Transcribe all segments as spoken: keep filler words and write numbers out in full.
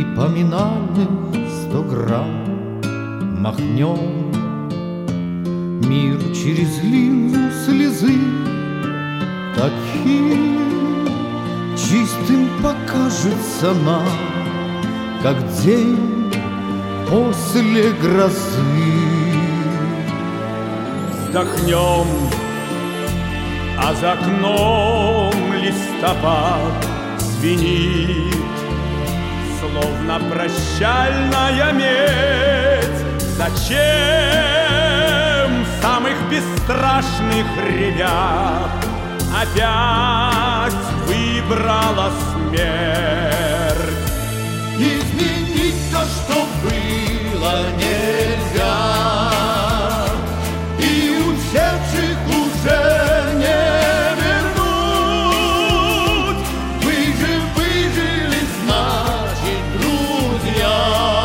И поминали сто грамм махнем. Мир через линзу слезы таким чистым покажется нам, как день после грозы. Вздохнем, а за окном листопад звенит, словно прощальная медь. Зачем самых бесстрашных ребят опять выбрала смерть? Изменить то, что было, нельзя, и ушедших уже не вернуть. Вы же выжили, значит, друзья.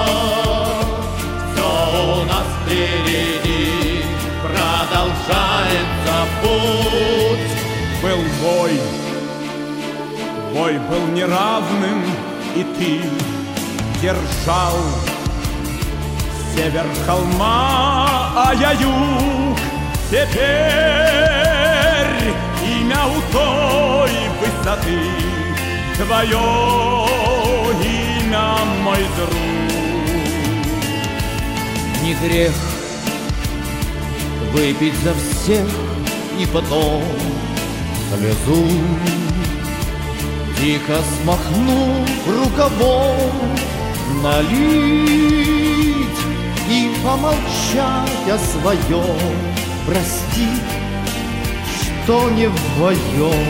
Все у нас впереди, продолжается путь. Был бой, бой был неравным, и ты держал север холма, а я юг. Теперь имя у той высоты твое имя, мой друг. Не грех выпить за всех и потом слезу, дико смахнув рукавом, налить и помолчать о своем, простить, что не вдвоем.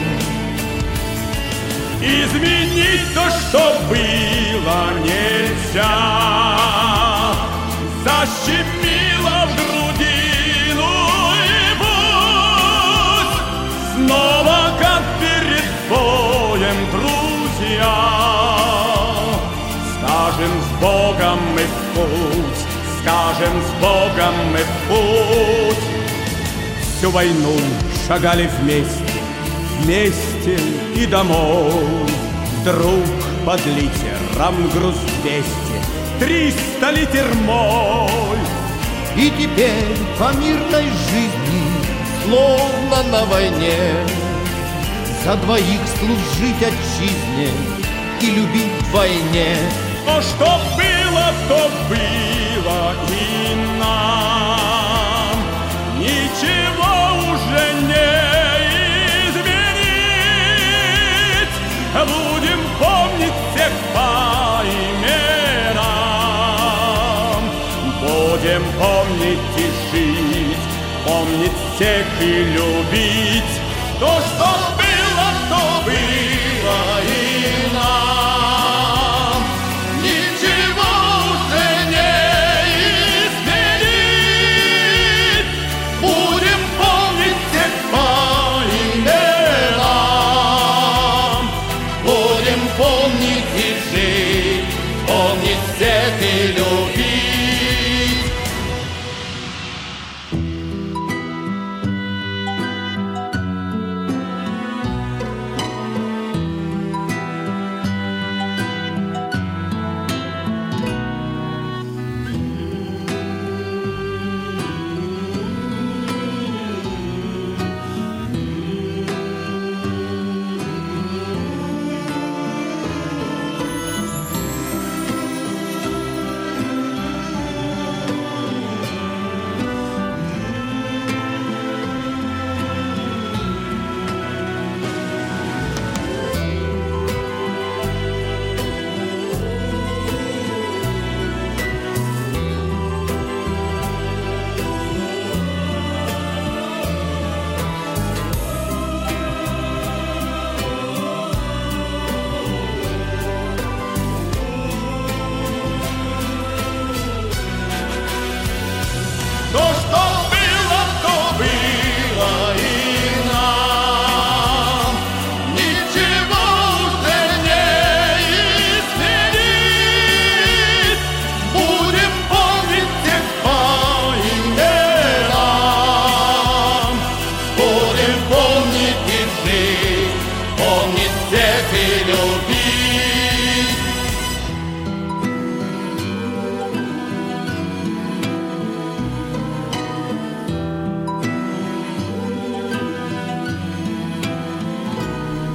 Изменить то, что было, нельзя. Защемило в грудину, и пусть снова, как перед боем, друзья, скажем с Богом мы в путь, скажем с Богом мы в путь. Всю войну шагали вместе, вместе и домой. Вдруг под литером груз двести, триста литер мой. И теперь по мирной жизни, словно на войне, за двоих служить отчизне и любить вдвойне. Но что было, то было, и нам ничего уже не изменить. Будем помнить всех по именам, будем помнить и жить, помнить всех и любить. То, что было, то было, и нам ничего уже не изменить. Будем помнить всех по именам, будем помнить и жить, помнить всех и любить.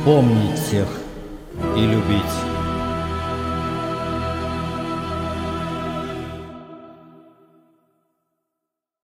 помнить всех и любить.